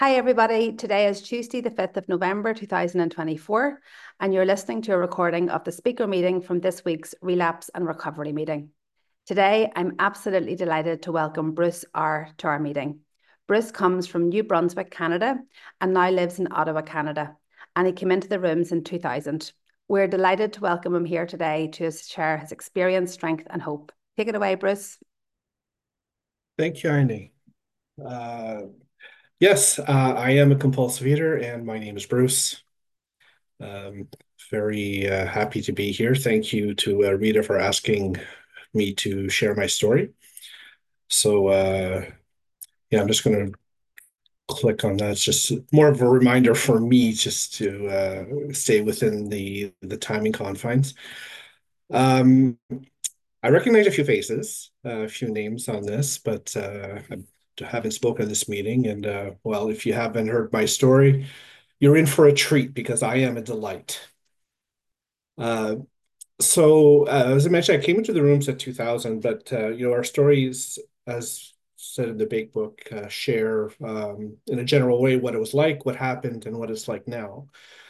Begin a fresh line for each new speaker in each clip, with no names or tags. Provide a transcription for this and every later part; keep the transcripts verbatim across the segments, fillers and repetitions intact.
Hi, everybody. Today is Tuesday, the fifth of November, two thousand twenty-four, and you're listening to a recording of the speaker meeting from this week's Relapse and Recovery meeting. Today, I'm absolutely delighted to welcome Bruce R. to our meeting. Bruce comes from New Brunswick, Canada, and now lives in Ottawa, Canada, and he came into the rooms in two thousand. We're delighted to welcome him here today to share his experience, strength, and hope. Take it away, Bruce.
Thank you, Arnie. Uh, yes, uh, I am a compulsive eater, and my name is Bruce. Um, very uh, happy to be here. Thank you to uh, Rita for asking me to share my story. So, uh, yeah, I'm just going to click on that. It's just more of a reminder for me just to uh, stay within the the timing confines. Um, I recognize a few faces, uh, a few names on this, but uh, I haven't spoken at this meeting. And uh, well, if you haven't heard my story, you're in for a treat because I am a delight. Uh, so, uh, as I mentioned, I came into the rooms at two thousand, but uh, you know, our stories, as said in the big book, uh, share um, in a general way what it was like, what happened, and what it's like now.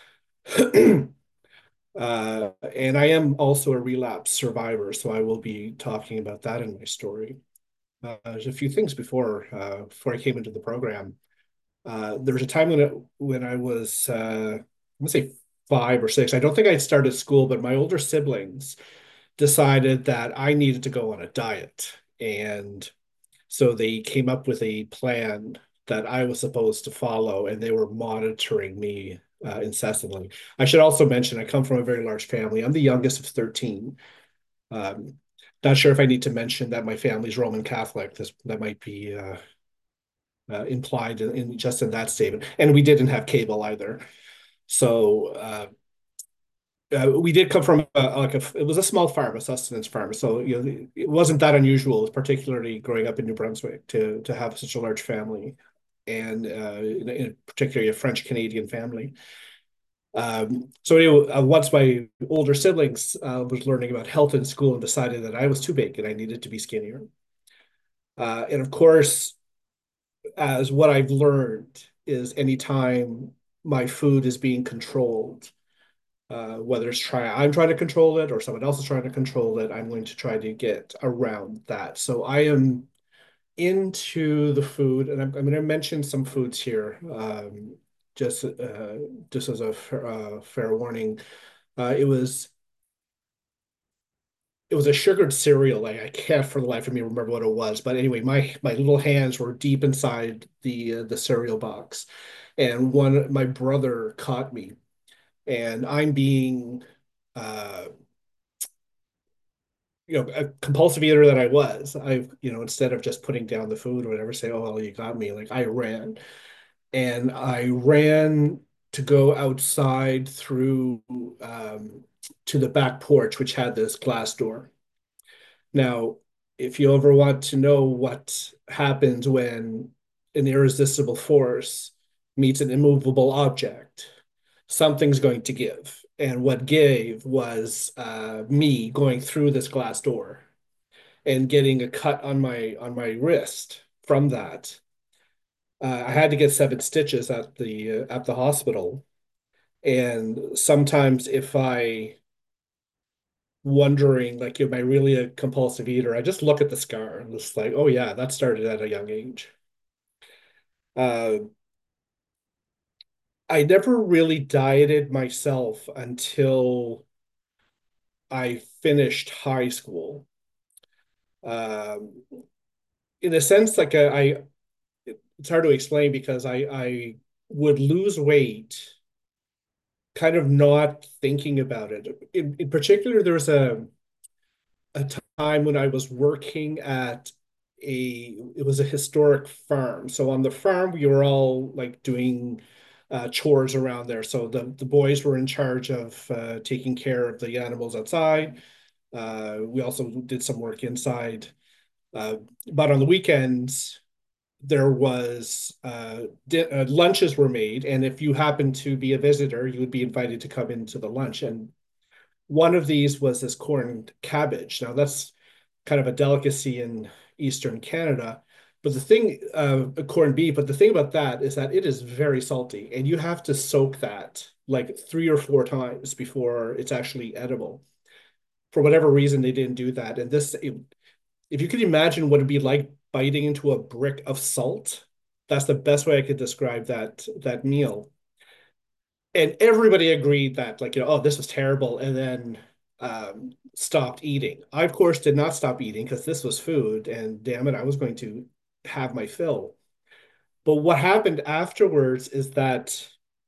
Uh, and I am also a relapse survivor, so I will be talking about that in my story. Uh, there's a few things before uh, before I came into the program. Uh, there was a time when it, when I was uh, I'm gonna say five or six. I don't think I'd started school, but my older siblings decided that I needed to go on a diet, and so they came up with a plan that I was supposed to follow, and they were monitoring me uh, incessantly. I should also mention I come from a very large family. I'm the youngest of thirteen. Um, Not sure if I need to mention that my family's Roman Catholic. This that might be uh, uh, implied in, in just in that statement. And we didn't have cable either. So uh, uh, we did come from a, like a it was a small farm, a sustenance farm. So you know it wasn't that unusual, particularly growing up in New Brunswick, to to have such a large family, and uh, in, in particularly a French Canadian family. Um, so anyway, uh, once my older siblings uh, was learning about health in school and decided that I was too big and I needed to be skinnier. Uh, and of course, as what I've learned is anytime my food is being controlled, uh, whether it's try I'm trying to control it or someone else is trying to control it, I'm going to try to get around that. So I am into the food, and I'm, I'm going to mention some foods here, um, just uh, just as a fair, uh, fair warning. Uh, it was it was a sugared cereal. Like I can't for the life of me remember what it was, but anyway, my my little hands were deep inside the uh, the cereal box, and one my brother caught me, and I'm being uh you know a compulsive eater that I was. I you know instead of just putting down the food or whatever, say, oh well, you got me. Like I ran, and I ran to go outside through um to the back porch, which had this glass door. Now, if you ever want to know what happens when an irresistible force meets an immovable object, something's going to give. And what gave was uh, me going through this glass door and getting a cut on my on my wrist from that. Uh, I had to get seven stitches at the uh, at the hospital. And sometimes if I wondering, like, am I really a compulsive eater? I just look at the scar and just like, oh yeah, that started at a young age. Uh, I never really dieted myself until I finished high school. Um, in a sense, like I, I, it's hard to explain because I, I would lose weight, kind of not thinking about it. In, in particular, there was a a time when I was working at a it was a historic farm. So on the farm, we were all like doing uh, chores around there. So the the boys were in charge of uh, taking care of the animals outside. Uh, we also did some work inside. Uh, but on the weekends, there was uh, di- uh, lunches were made, and if you happened to be a visitor, you would be invited to come into the lunch. And one of these was this corn cabbage. Now that's kind of a delicacy in Eastern Canada. But the thing, uh, corned beef, but the thing about that is that it is very salty, and you have to soak that like three or four times before it's actually edible. For whatever reason, they didn't do that. And this, if you could imagine what it'd be like biting into a brick of salt, that's the best way I could describe that that meal. And everybody agreed that, like, you know, oh, this was terrible, and then um, stopped eating. I, of course, did not stop eating because this was food, and damn it, I was going to have my fill. But what happened afterwards is that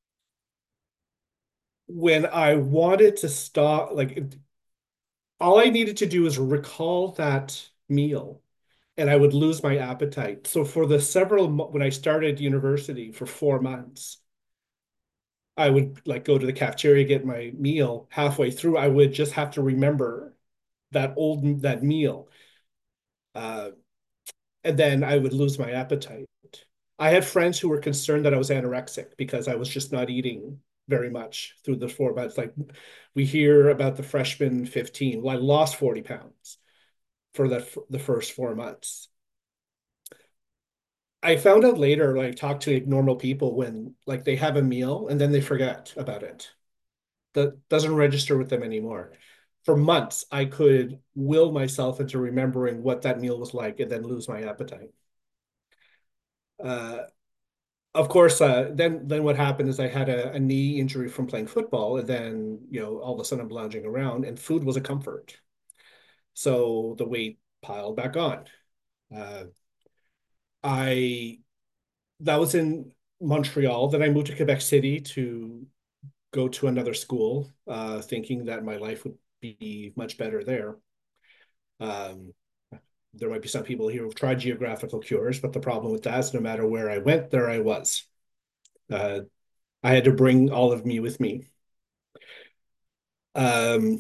when I wanted to stop, like, all I needed to do was recall that meal and I would lose my appetite. So for the several, when I started university for four months, I would like go to the cafeteria, get my meal. Halfway through, I would just have to remember that old, that meal. Uh, and then I would lose my appetite. I had friends who were concerned that I was anorexic because I was just not eating very much through the four months. Like we hear about the freshman fifteen. Well, I lost forty pounds for the, the first four months. I found out later, like talk to like, normal people when like they have a meal and then they forget about it. That doesn't register with them anymore. For months, I could will myself into remembering what that meal was like and then lose my appetite. Uh, of course, uh, then then what happened is I had a, a knee injury from playing football, and then you know all of a sudden I'm lounging around, and food was a comfort. So the weight piled back on. Uh, I that was in Montreal. Then I moved to Quebec City to go to another school, uh, thinking that my life would be much better there. Um, there might be some people here who've tried geographical cures, but the problem with that is no matter where I went, there I was. Uh, I had to bring all of me with me. Um,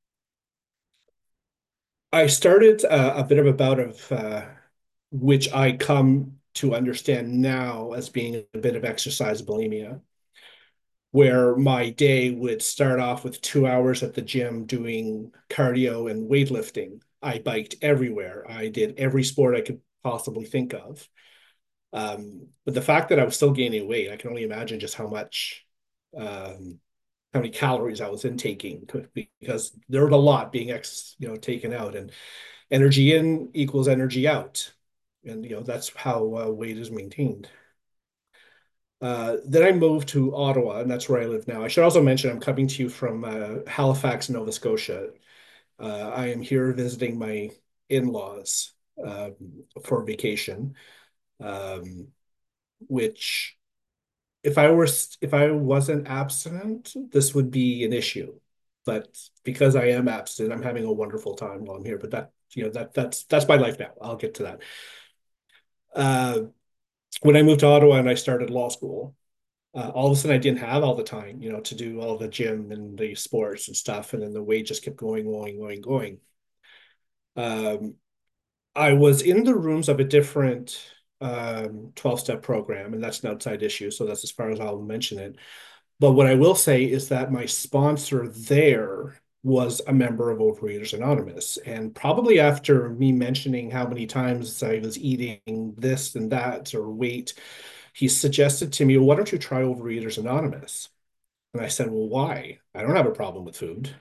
I started uh, a bit of a bout of uh, which I come to understand now as being a bit of exercise bulimia, where my day would start off with two hours at the gym doing cardio and weightlifting. I biked everywhere. I did every sport I could possibly think of. Um, but the fact that I was still gaining weight, I can only imagine just how much, um, how many calories I was intaking because there was a lot being ex, you know, taken out, and energy in equals energy out, and you know that's how uh, weight is maintained. Uh, then I moved to Ottawa, and that's where I live now. I should also mention I'm coming to you from uh, Halifax, Nova Scotia. Uh, I am here visiting my in-laws um, for vacation, um, which if I were if I wasn't abstinent, this would be an issue. But because I am abstinent, I'm having a wonderful time while I'm here. But that you know that that's that's my life now. I'll get to that. Uh, when I moved to Ottawa and I started law school, uh, all of a sudden I didn't have all the time, you know, to do all the gym and the sports and stuff, and then the weight just kept going, going, going, going. Um, I was in the rooms of a different um twelve-step program, and that's an outside issue, so that's as far as I'll mention it. But what I will say is that my sponsor there was a member of Overeaters Anonymous. And probably after me mentioning how many times I was eating this and that or weight, he suggested to me, well, why don't you try Overeaters Anonymous? And I said, well, why? I don't have a problem with food.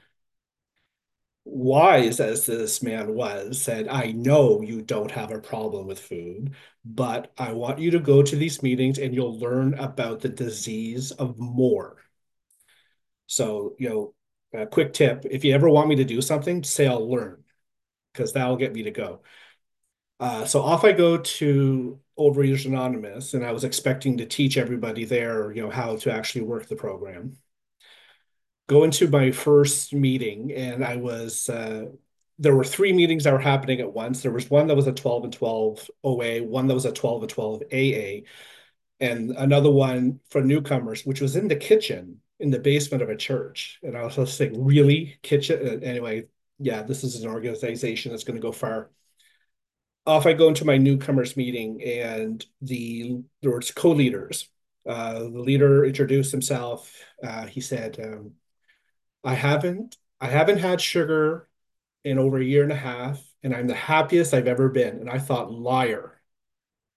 Wise as this man was, said, I know you don't have a problem with food, but I want you to go to these meetings and you'll learn about the disease of more. So, you know, a quick tip, if you ever want me to do something, say I'll learn, because that'll get me to go. Uh, so off I go to Overeaters Anonymous, and I was expecting to teach everybody there, you know, how to actually work the program. Go into my first meeting, and I was uh, there were three meetings that were happening at once. There was one that was a twelve and twelve O A, one that was a twelve and twelve A A, and another one for newcomers, which was in the kitchen in the basement of a church. And I was just like, really? Kitchen? Anyway, yeah, this is an organization that's going to go far. Off I go into my newcomers meeting, and the there was co-leaders. Uh, the leader introduced himself. Uh, he said, um, I haven't I haven't had sugar in over a year and a half, and I'm the happiest I've ever been. And I thought, liar.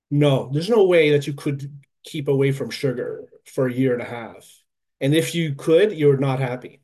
No, there's no way that you could keep away from sugar for a year and a half. And if you could, you're not happy.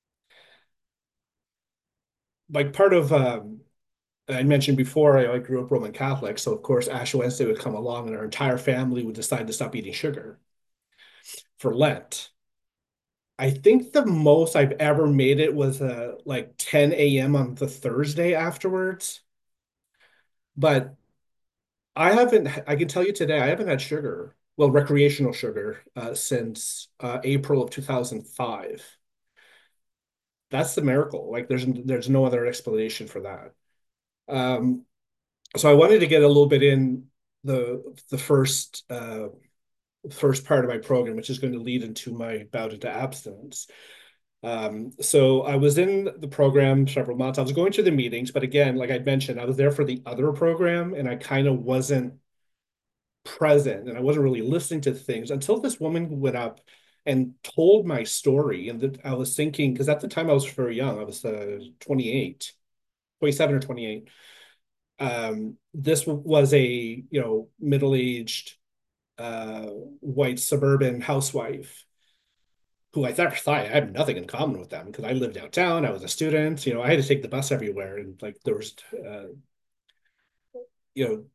Like part of um, I mentioned before, I, I grew up Roman Catholic, so of course Ash Wednesday would come along, and our entire family would decide to stop eating sugar for Lent. I think the most I've ever made it was uh, like ten a m on the Thursday afterwards. But I haven't, I can tell you today, I haven't had sugar, well, recreational sugar, uh, since uh, April of two thousand five. That's the miracle. Like there's there's no other explanation for that. Um, so I wanted to get a little bit in the the first uh, first part of my program, which is going to lead into my bout into abstinence. Um, so I was in the program several months. I was going to the meetings, but again, like I mentioned, I was there for the other program and I kind of wasn't present and I wasn't really listening to things until this woman went up and told my story. And that I was thinking, because at the time I was very young, I was uh, twenty-eight, twenty-seven or twenty-eight. Um, this was a, you know, middle-aged uh, white suburban housewife who I thought, thought I had nothing in common with them because I lived downtown. I was a student. You know, I had to take the bus everywhere, and like there was, uh, you know,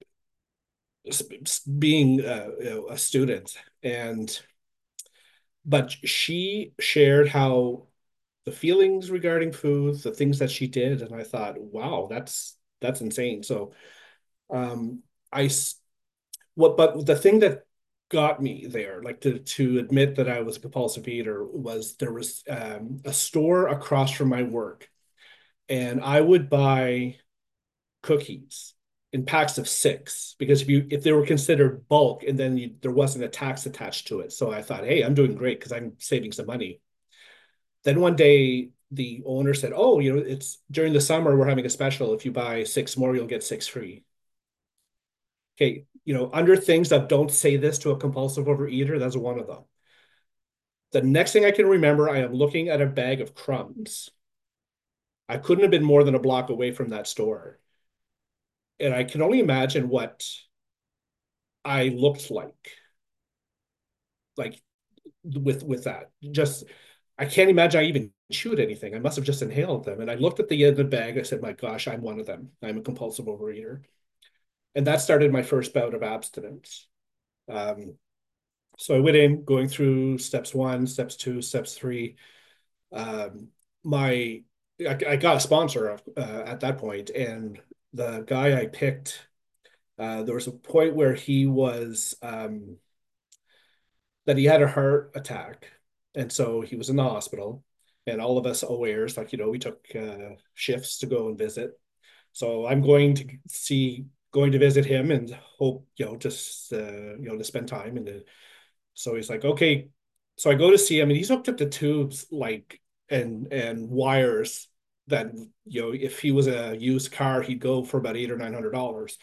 being uh, you know, a student, and but she shared how the feelings regarding food, the things that she did, and I thought, wow, that's that's insane. So, um, I what, but the thing that got me there, like to to admit that I was a compulsive eater, was there was um, a store across from my work, and I would buy cookies in packs of six because if you if they were considered bulk and then you, there wasn't a tax attached to it, so I thought, hey, I'm doing great because I'm saving some money. Then one day the owner said, oh, you know, it's during the summer we're having a special. If you buy six more, you'll get six free. Okay, you know, under things that don't say this to a compulsive overeater, that's one of them. The next thing I can remember, I am looking at a bag of crumbs. I couldn't have been more than a block away from that store. And I can only imagine what I looked like, like with with that. Just I can't imagine I even chewed anything. I must have just inhaled them. And I looked at the end of the bag. I said, my gosh, I'm one of them. I'm a compulsive overeater. And that started my first bout of abstinence. Um, so I went in going through steps one, steps two, steps three. Um, my I, I got a sponsor uh, at that point, and the guy I picked, uh, there was a point where he was um, that he had a heart attack, and so he was in the hospital. And all of us awares, like you know, we took uh, shifts to go and visit. So I'm going to see, going to visit him and hope you know just uh, you know to spend time and to, so he's like, okay. So I go to see him and he's hooked up to tubes like and and wires that you know if he was a used car he'd go for about eight or nine hundred dollars.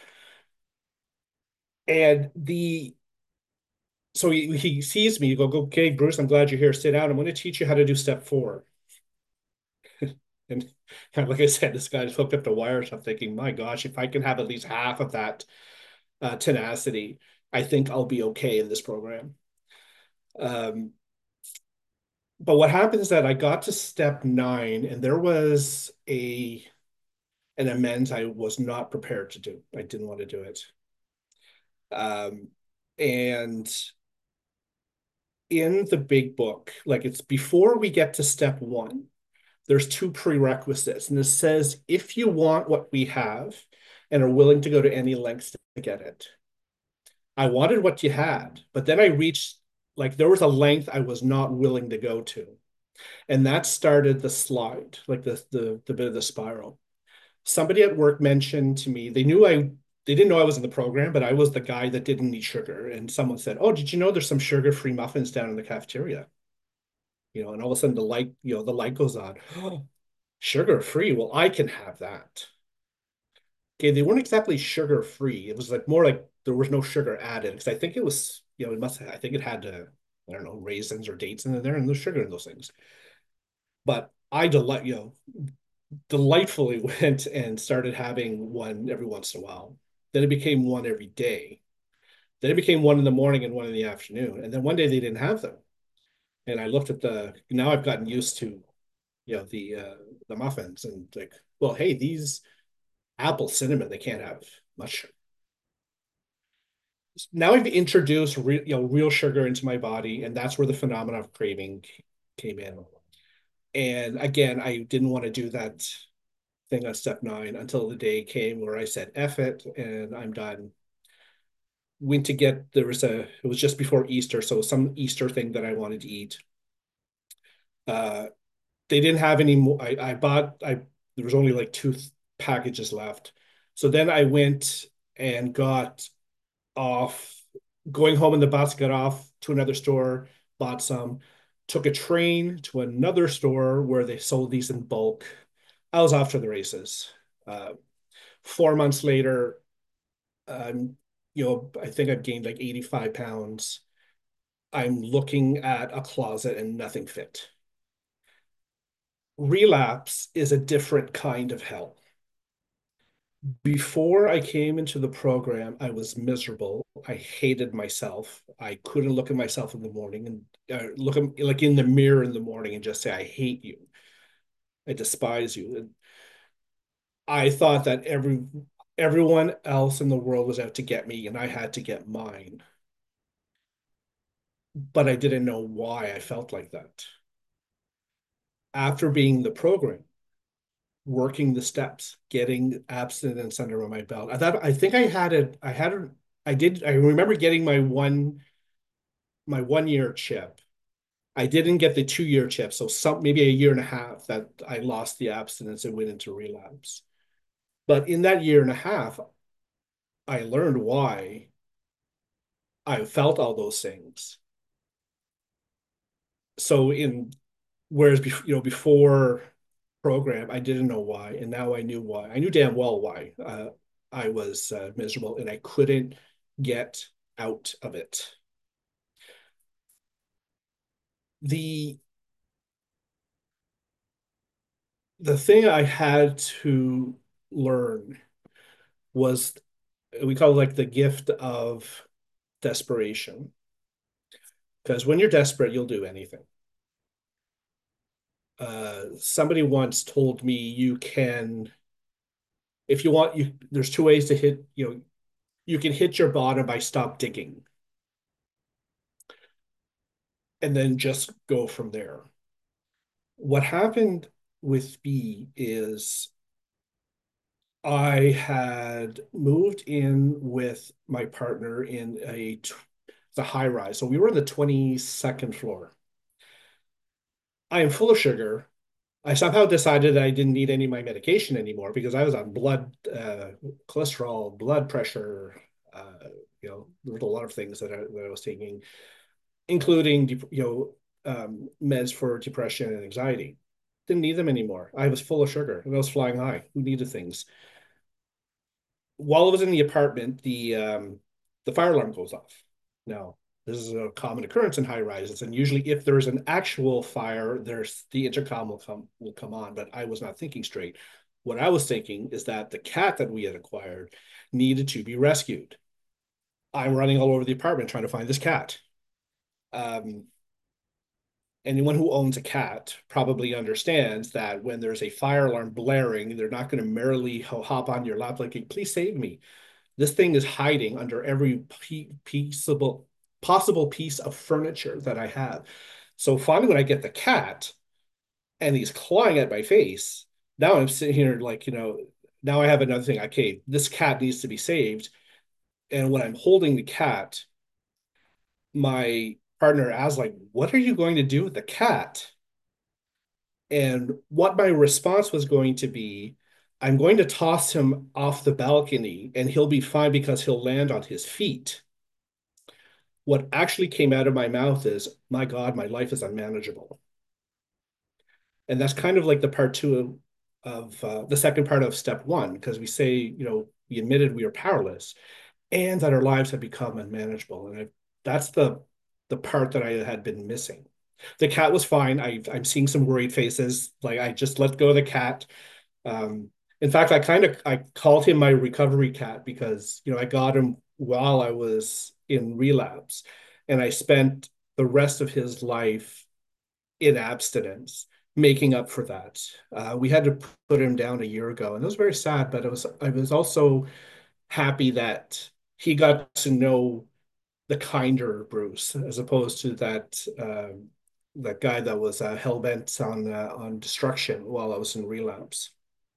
And the so he, he sees me, you go, okay, Bruce, I'm glad you're here. Sit down. I'm going to teach you how to do step four. And like I said, this guy's hooked up to wires. I'm thinking, my gosh, if I can have at least half of that uh, tenacity, I think I'll be okay in this program. Um, but what happened is that I got to step nine and there was a an amends I was not prepared to do. I didn't want to do it. Um, and in the big book, like it's before we get to step one, there's two prerequisites. And it says, if you want what we have and are willing to go to any lengths to get it. I wanted what you had, but then I reached, like, there was a length I was not willing to go to. And that started the slide, like the, the, the bit of the spiral. Somebody at work mentioned to me, they knew I, they didn't know I was in the program, but I was the guy that didn't eat sugar. And someone said, oh, did you know there's some sugar-free muffins down in the cafeteria? You know, and all of a sudden the light, you know, the light goes on. Oh, sugar-free. Well, I can have that. Okay, they weren't exactly sugar-free. It was like more like there was no sugar added. Because I think it was, you know, it must, I think it had, uh, I don't know, raisins or dates in there and there's sugar in those things. But I delight, you know, delightfully went and started having one every once in a while. Then it became one every day. Then it became one in the morning and one in the afternoon. And then one day they didn't have them. And I looked at the, now I've gotten used to, you know, the uh, the muffins and like, well, hey, these apple cinnamon, they can't have much. Now I've introduced real, you know, real sugar into my body, and that's where the phenomenon of craving came in. And again, I didn't want to do that thing on step nine until the day came where I said, F it, and I'm done. Went to get, there was a, it was just before Easter, so some Easter thing that I wanted to eat. Uh, they didn't have any more. I, I bought, I, there was only like two packages left. So then I went and got off, going home in the bus, got off to another store, bought some, took a train to another store where they sold these in bulk. I was off to the races. Uh, four months later, um, you know, I think I've gained like eighty-five pounds. I'm looking at a closet and nothing fit. Relapse is a different kind of hell. Before I came into the program, I was miserable. I hated myself. I couldn't look at myself in the morning and uh, look at, like in the mirror in the morning and just say, I hate you. I despise you. And I thought that every everyone else in the world was out to get me and I had to get mine. But I didn't know why I felt like that. After being in the program, working the steps, getting abstinence under my belt. I thought I think I had it. I had it. I did. I remember getting my one my one year chip. I didn't get the two year chip, so some maybe a year and a half that I lost the abstinence and went into relapse. But in that year and a half, I learned why I felt all those things. So in whereas you know before program, I didn't know why, and now I knew why. I knew damn well why uh, I was uh, miserable, and I couldn't get out of it. The the thing I had to learn was we call it like the gift of desperation. Because when you're desperate, you'll do anything. Uh, somebody once told me you can, if you want, you there's two ways to hit, you know, you can hit your bottom by stop digging and then just go from there. What happened with me is I had moved in with my partner in a the high rise. So we were on the twenty-second floor. I am full of sugar. I somehow decided that I didn't need any of my medication anymore because I was on blood, uh, cholesterol, blood pressure. Uh, you know, there was a lot of things that I, that I was taking, including, you know, um, meds for depression and anxiety. Didn't need them anymore. I was full of sugar and I was flying high. Who needed things? While I was in the apartment, the um, the fire alarm goes off. Now, this is a common occurrence in high rises, and usually, if there's an actual fire, there's the intercom will come will come on. But I was not thinking straight. What I was thinking is that the cat that we had acquired needed to be rescued. I'm running all over the apartment trying to find this cat. Um, anyone who owns a cat probably understands that when there's a fire alarm blaring, they're not going to merrily hop on your lap like, please save me. This thing is hiding under every peaceable, possible piece of furniture that I have. So finally, when I get the cat and he's clawing at my face, now I'm sitting here like, you know, now I have another thing. Okay, this cat needs to be saved. And when I'm holding the cat, my partner asks, like, what are you going to do with the cat? And what my response was going to be, I'm going to toss him off the balcony and he'll be fine because he'll land on his feet. What actually came out of my mouth is, my God, my life is unmanageable. And that's kind of like the part two of, of uh, the second part of step one, because we say, you know, we admitted we are powerless and that our lives have become unmanageable. And I, that's the the part that I had been missing. The cat was fine. I, I'm seeing some worried faces. Like I just let go of the cat. Um, in fact, I kind of I called him my recovery cat because you know I got him while I was in relapse, and I spent the rest of his life in abstinence, making up for that. Uh, we had to put him down a year ago, and it was very sad. But it was I was also happy that he got to know the kinder Bruce, as opposed to that um, that guy that was uh, hell bent on uh, on destruction while I was in relapse.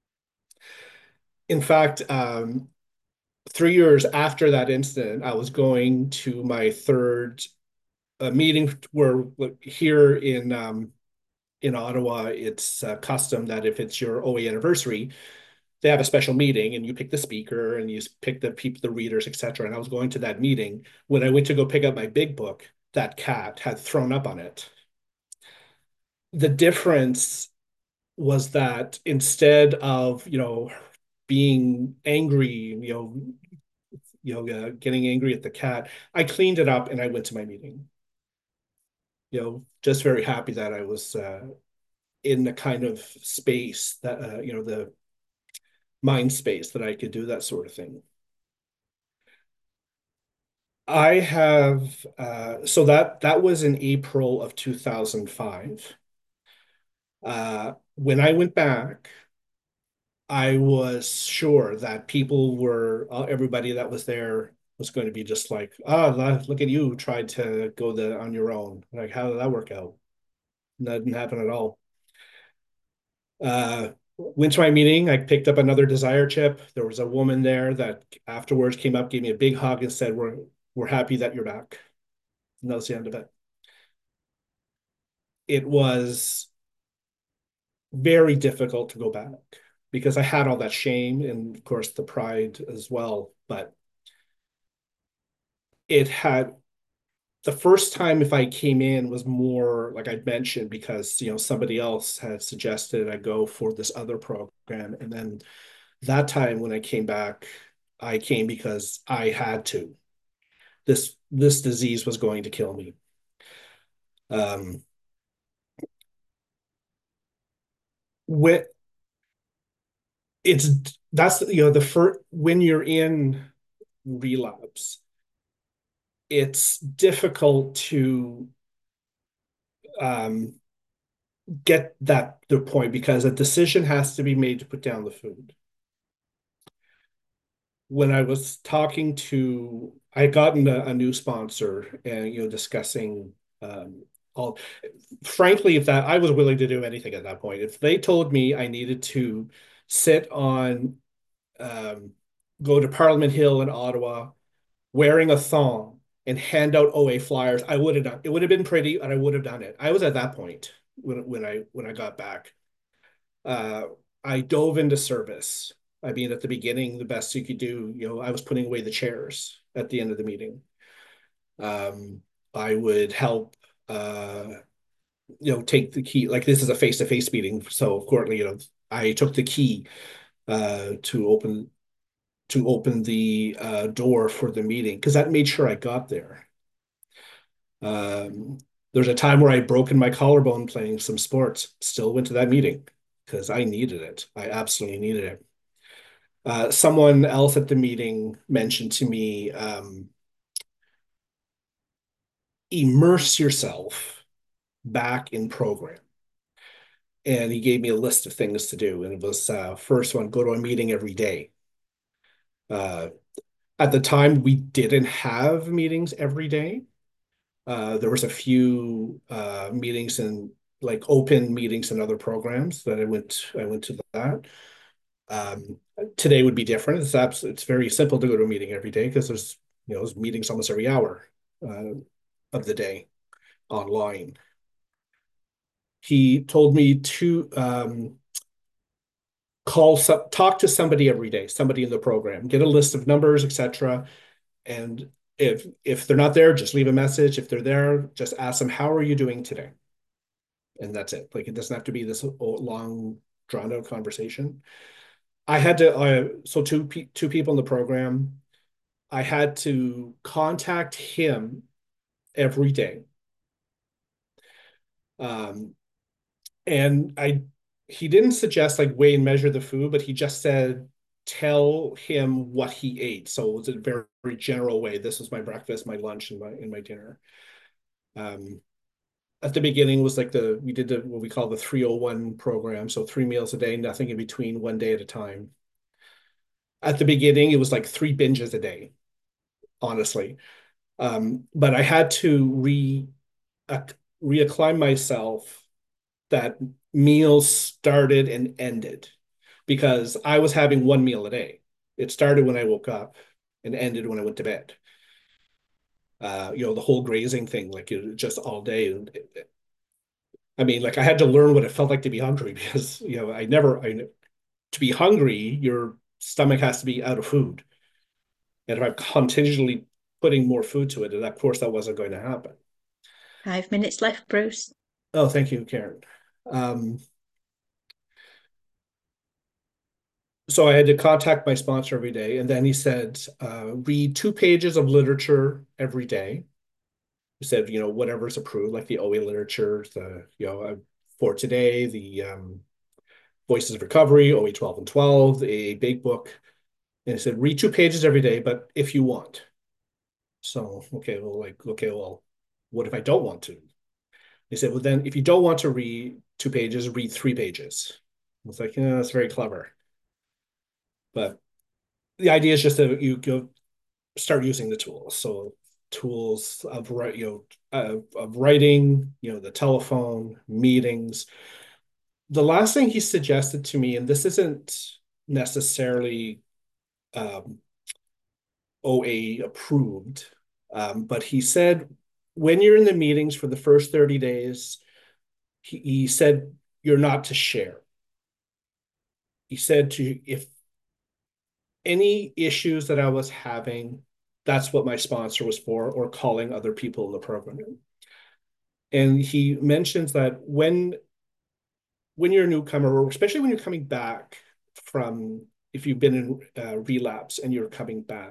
In fact, um, three years after that incident, I was going to my third uh, meeting where here in um, in Ottawa, it's uh, custom that if it's your O A anniversary, they have a special meeting and you pick the speaker and you pick the people, the readers, et cetera. And I was going to that meeting. When I went to go pick up my big book, that cat had thrown up on it. The difference was that instead of, you know, being angry, you know, you know, uh, getting angry at the cat, I cleaned it up and I went to my meeting. You know, just very happy that I was uh, in the kind of space that, uh, you know, the mind space that I could do that sort of thing. I have uh, so that that was in April of two thousand five. Uh, when I went back, I was sure that people were uh, everybody that was there was going to be just like, oh, look at you tried to go the on your own. Like, how did that work out? That didn't happen at all. Uh, went to my meeting. I picked up another Desire chip. There was a woman there that afterwards came up, gave me a big hug, and said, "We're we're happy that you're back." And that was the end of it. It was very difficult to go back because I had all that shame and, of course, the pride as well. But it had the first time if I came in was more like I'd mentioned because you know somebody else had suggested I go for this other program, and then that time when I came back, I came because I had to. This this disease was going to kill me. Um, when it's that's you know the first when you're in relapse, it's difficult to um, get that to the point because a decision has to be made to put down the food. When I was talking to, I had gotten a, a new sponsor and, you know, discussing um, all, frankly, if that, I was willing to do anything at that point. If they told me I needed to sit on, um, go to Parliament Hill in Ottawa wearing a thong and hand out O A flyers, I would have done, it would have been pretty and I would have done it. I was at that point when, when I, when I got back. Uh, I dove into service. I mean, at the beginning, the best you could do, you know, I was putting away the chairs at the end of the meeting. Um, I would help, uh, you know, take the key. Like this is a face-to-face meeting, so of course, you know, I took the key uh, to open to open the uh, door for the meeting because that made sure I got there. Um, there's a time where I broken my collarbone playing some sports. Still went to that meeting because I needed it. I absolutely needed it. Uh, someone else at the meeting mentioned to me, um, immerse yourself back in program. And he gave me a list of things to do. And it was uh, first one, go to a meeting every day. Uh, at the time, we didn't have meetings every day. Uh, there was a few uh, meetings and like open meetings and other programs that I went I went to that. Um, today would be different. It's absolutely it's very simple to go to a meeting every day because there's you know there's meetings almost every hour uh, of the day online. He told me to um, call some, talk to somebody every day, somebody in the program, get a list of numbers, et cetera. And if if they're not there, just leave a message. If they're there, just ask them, how are you doing today? And that's it. Like it doesn't have to be this long, drawn out conversation. I had to, uh, so two pe two people in the program, I had to contact him every day. Um, and I, he didn't suggest like weigh and measure the food, but he just said tell him what he ate. So it was a very, very general way. This was my breakfast, my lunch, and my and my dinner. Um, at the beginning was like the we did the what we call the three oh one program. So three meals a day, nothing in between, one day at a time. At the beginning, it was like three binges a day, honestly. Um, but I had to re uh, reacclimate myself that meals started and ended because I was having one meal a day. It started when I woke up and ended when I went to bed. Uh, you know, the whole grazing thing, like it, just all day. And I mean, like I had to learn what it felt like to be hungry because, you know, I never, I, to be hungry, your stomach has to be out of food. And if I'm continually putting more food to it, and of course that wasn't going to happen.
Five minutes left, Bruce.
Oh, thank you, Karen. Um, so I had to contact my sponsor every day. And then he said, uh, read two pages of literature every day. He said, you know, whatever's approved, like the O A literature, the, you know, uh, for today, the um, Voices of Recovery, O A twelve and twelve, the A A Big Book. And he said, read two pages every day, but if you want. So, okay, well, like, okay, well, what if I don't want to? He said, well, then if you don't want to read two pages, read three pages. I was like, yeah, that's very clever. But the idea is just that you go start using the tools. So tools of you know uh, of writing, you know, the telephone, meetings. The last thing he suggested to me, and this isn't necessarily um, O A approved, um, but he said when you're in the meetings for the first thirty days, he, he said you're not to share. He said to if any issues that I was having, that's what my sponsor was for, or calling other people in the program. And he mentions that when when you're a newcomer, or especially when you're coming back from, if you've been in uh, relapse and you're coming back,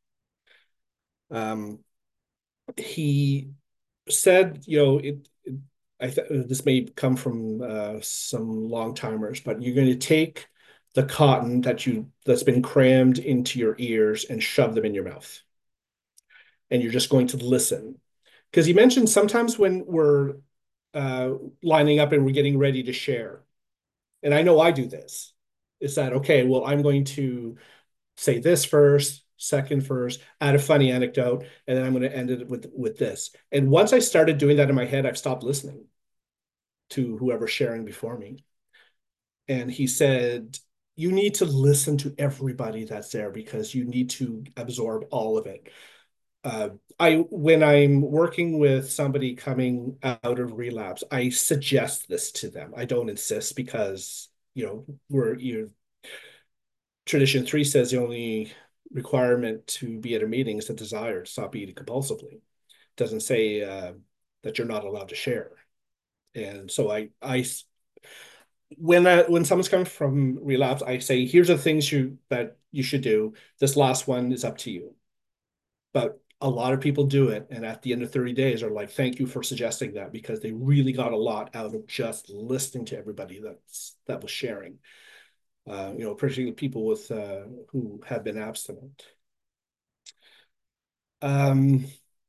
um, he said, you know, it, it I th this may come from uh, some long timers, but you're going to take the cotton that you that's been crammed into your ears and shove them in your mouth, and you're just going to listen. Because he mentioned sometimes when we're uh, lining up and we're getting ready to share, and I know I do this, is that okay? Well, I'm going to say this first, second first, add a funny anecdote, and then I'm going to end it with with this. And once I started doing that in my head, I've stopped listening to whoever's sharing before me. And he said, you need to listen to everybody that's there because you need to absorb all of it. Uh, I when I'm working with somebody coming out of relapse, I suggest this to them. I don't insist because you know we're you tradition three says the only requirement to be at a meeting is the desire to stop eating compulsively. It doesn't say uh, that you're not allowed to share. And so I I when I, when someone's coming from relapse, I say here's the things you that you should do. This last one is up to you. But a lot of people do it, and at the end of thirty days are like, thank you for suggesting that, because they really got a lot out of just listening to everybody that's that was sharing. Uh, you know, particularly people with uh, who have been abstinent. Um,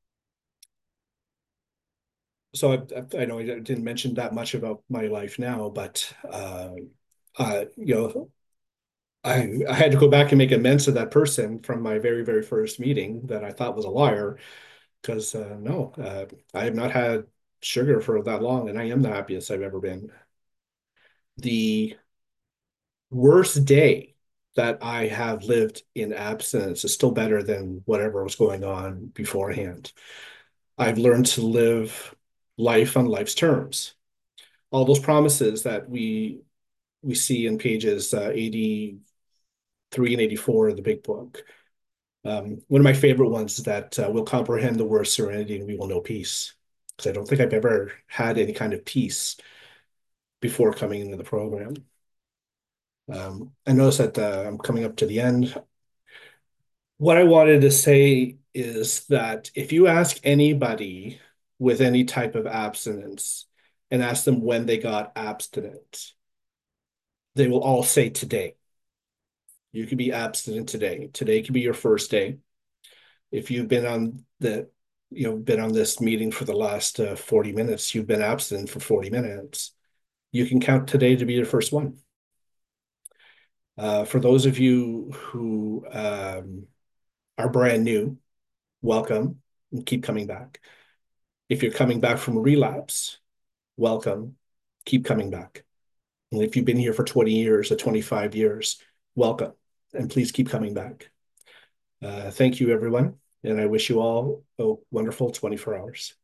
so I, I know I didn't mention that much about my life now, but uh, uh, you know, I, I had to go back and make amends to that person from my very, very first meeting that I thought was a liar. Because uh, no, uh, I have not had sugar for that long, and I am the happiest I've ever been. The worst day that I have lived in abstinence is still better than whatever was going on beforehand. I've learned to live life on life's terms. All those promises that we we see in pages uh, eighty-three and eighty-four of the Big Book. Um, one of my favorite ones is that uh, we'll comprehend the word serenity and we will know peace. Because I don't think I've ever had any kind of peace before coming into the program. Um, I notice that uh, I'm coming up to the end. What I wanted to say is that if you ask anybody with any type of abstinence and ask them when they got abstinent, they will all say today. You can be abstinent today. Today can be your first day. If you've been on the, you know, been on this meeting for the last uh, forty minutes, you've been abstinent for forty minutes. You can count today to be your first one. Uh, for those of you who um, are brand new, welcome and keep coming back. If you're coming back from relapse, welcome, keep coming back. And if you've been here for twenty years or twenty-five years, welcome, and please keep coming back. Uh, thank you, everyone, and I wish you all a wonderful twenty-four hours.